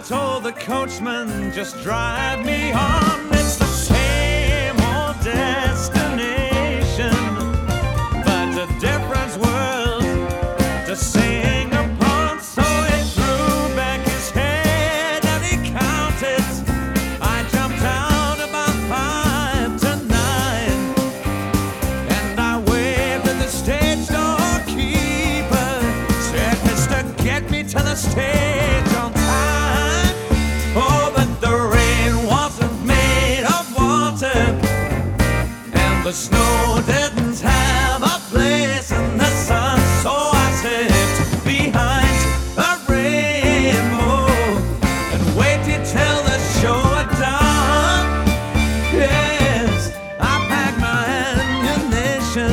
told the coachman, just drive me on. It's the same old destination, but a different world to sing upon. So he threw back his head and he counted. I jumped out about 5 to 9, and I waved at the stage doorkeeper. Said, "Mister, get me to the stage on time." Oh, but the rain wasn't made of water, and the snow didn't have a place in the sun. So I slipped behind a rainbow and waited till the show had done. Yes, I packed my ammunition.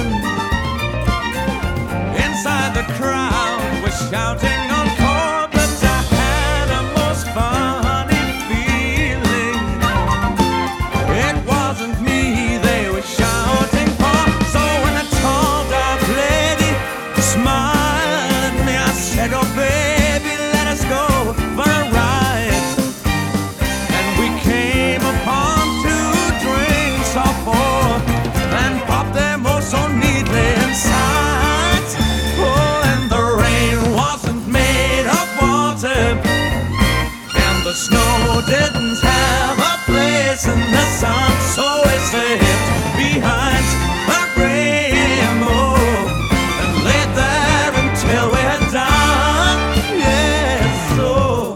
Inside the crowd was shouting encore, but I had a most funny feeling. It wasn't me they were shouting for. So when a tall dark lady smiled at me, I said, "Oh baby, let us go for a ride." And we came upon 2 drinks or 4 and popped them oh so neatly inside. Oh, and the rain wasn't made of water, and the snow didn't have a place in the sun. So we slipped behind a rainbow and laid there until we had done. Yes, so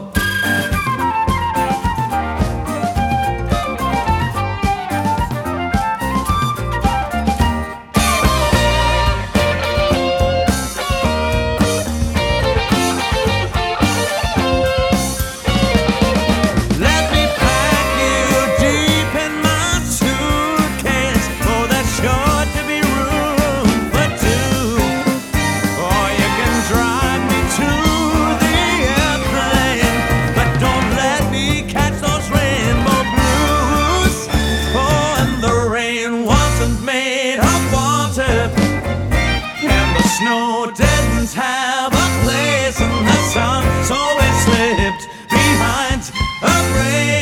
let me pack you deep in my suitcase. Oh, there's sure to be room for 2. Or you can drive me to the airplane, but don't let me catch those rainbow blues. Oh, and the rain wasn't made of water, and the snow didn't have a place in the sun. So we slipped behind a rainbow.